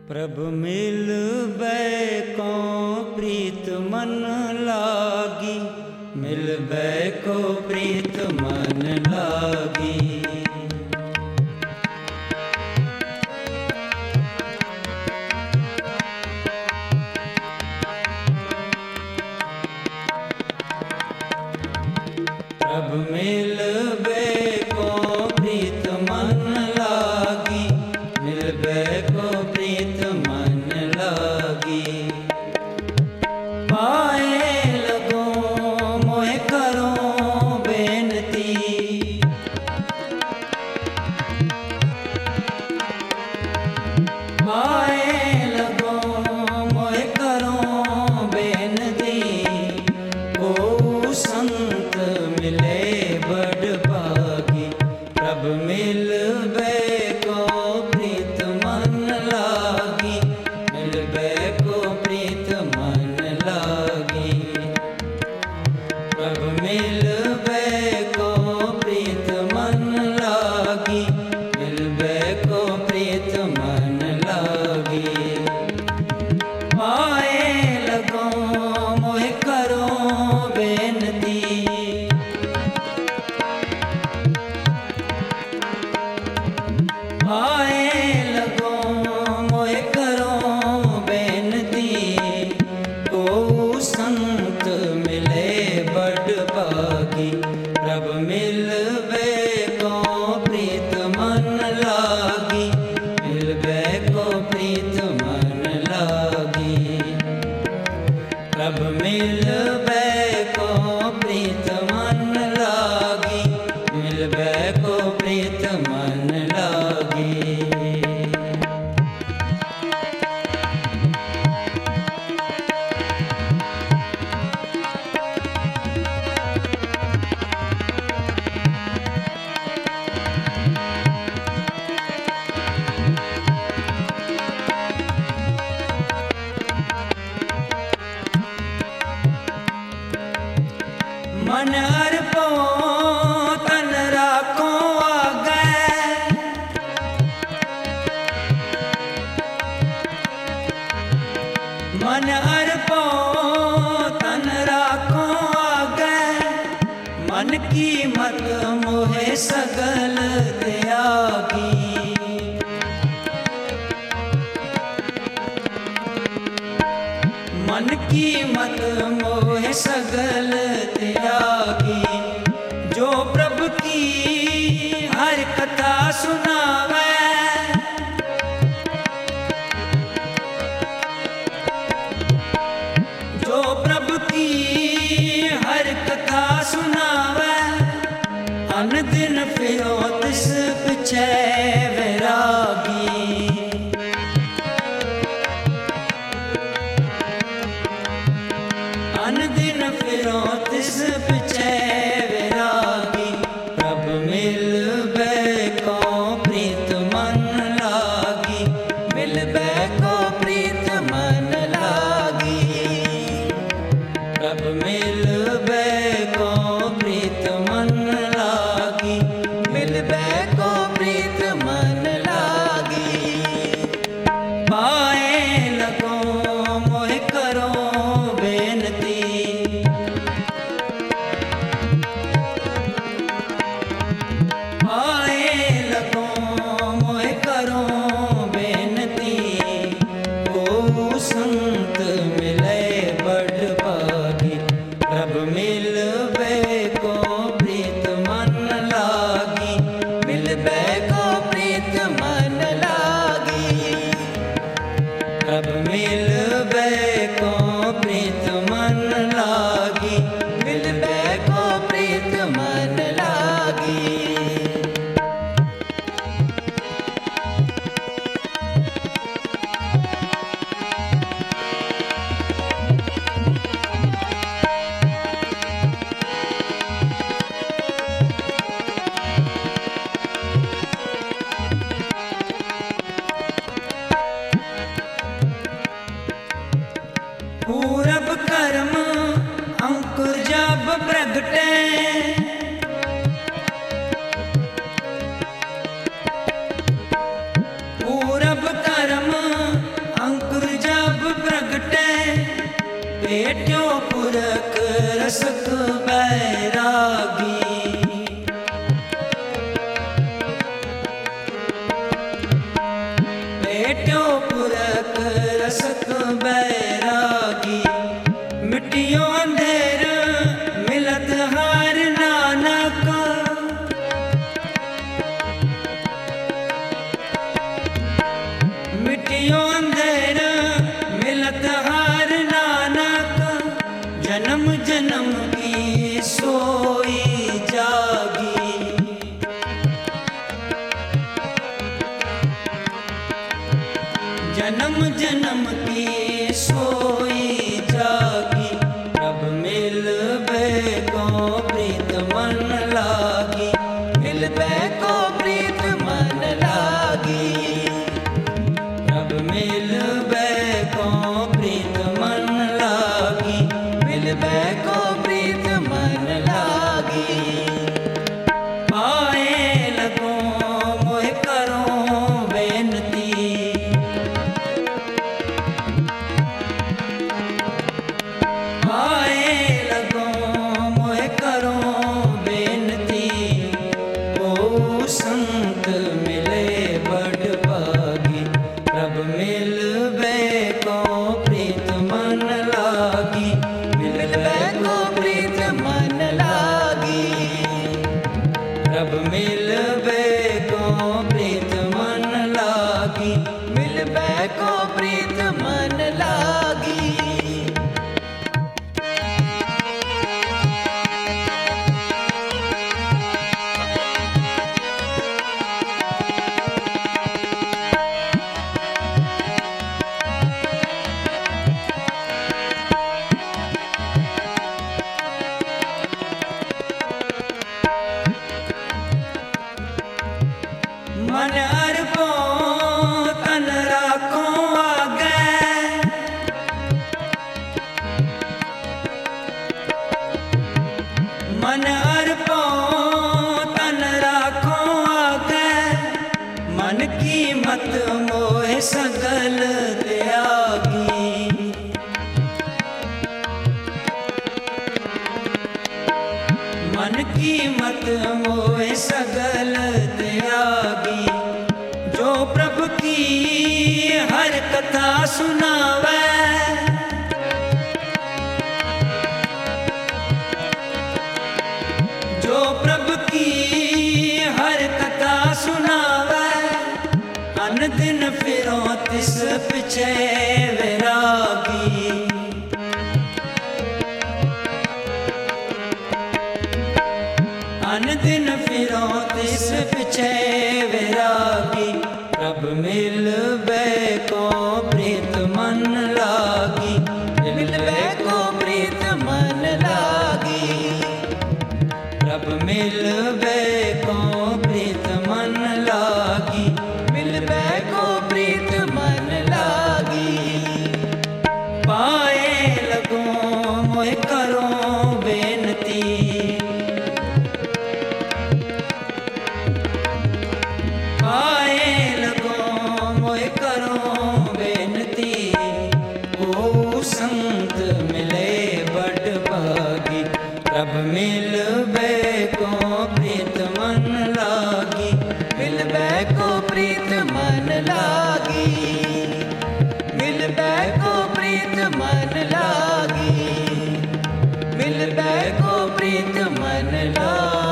प्रभु मिलबै को प्रीत मन लागी, मिलबै को प्रीत मन लागी। प्रभु मिलबै को प्रीत मन लागी, मिलबै को प्रीत मन लागी। पाए लगो मोहे करो बेनती, पाए लगो मोहे करो बेनती। ओ संत मिले बड़ भागी, प्रभु मिलबै को प्रीत मन लागी, मिलबै को प्रीत मन लागी। प्रभु मिलबै को प्रीत मन लागी, मिलबै को प्रीत मन लागी। पाए लगो मोहे करो बेनती, पाए लगो मोहे करो बेनती। को संत मिले बड़ भागी, प्रभु मिलबै को प्रीत मन लागी, मिलबै को प्रीत मन लागी। प्रभु मिलबै को प्रीत मन लागी, मिलबै को प्रीत मन लागी। मन अर्पो तन राखो आगे, मन अर्पो तन राखो आगे। मन की मत मोहे सगल त्यागी, मन की मत मोहे सगल त्यागी। जो प्रभु की हर कथा सुनावे, जो प्रभु की हर कथा सुनावे। अन दिन फिरो तिस पिछे वैरागी, अन दिन फिरो तिस पिछे वैरागी। प्रभु मिलबै को प्रीत मन लागी, मिलबै को प्रीत मन लागी। प्रभु मिलबै को प्रीत मन लागी, मिलबै को प्रीत मन लागी। पाए लगो मोहे करो बेनती, पाए लगो मोहे करो बेनती। ओ संत मिले बड़ भागी, प्रभु मिलबै को प्रीत मन लागी, मिलबै को प्रीत मन लागी। प्रभु मिलबै को प्रीत मन लागी, मिलबै को प्रीत मन लागी। भेट्यो पुरख रसक बैरागी। भेट्यो पुरख रसक बैरागी, मिटियो अंधेर मिलत हार नानक। मिटियो अंधेर मिलत हार नानक, जन्म जन्म की सोई जागी। जन्म जन्म की सोई जागी, प्रभ मिलबे को प्रीत मन लागी। मिलबे को प्रीत मन लागी, प्रभ मिलबे को प्रीत मन लागी। मिलबे को प्रीत मन लागी। पाए लगो मोह करो बेनती, पाए लगो मोह करो बेनती। ओ संत मिले बड़ भागी, प्रभ मिलबे को प्रीत मन लागी। मिलबे को प्रीत मन लागी, प्रभ मिलबे को प्रीत मन लागी। मिलबे को प्रीत मन लागी। मन अर्पो तन राखो आगे, मन अर्पो तन राखो आगे। मन की मत मोह सगल त्यागी, मन की मत मोह सगल त्यागी। जो प्रभु की हर कथा सुनावे, जो प्रभु की हर कथा सुनावे। अन दिन फिरो तिस पिछे वैरागी, अन दिन फिरो तिस पिछे वैरागी। प्रभ मिलबे को प्रीत मन लागी। मिलबे को प्रीत मन लागी, प्रभ मिलबे को प्रीत मन लागी। मिलबे को प्रीत मन लागी। पाए लगो मोह करो बेनती, पाए लगो मोह करो बेनती। ओ संत मिले बड़ भागी, प्रभ मिलबे को प्रीत मन लागी। मिलबे को प्रीत मन लागी, मिलबे को प्रीत मन लागी। मिलबे को प्रीत मन लागी।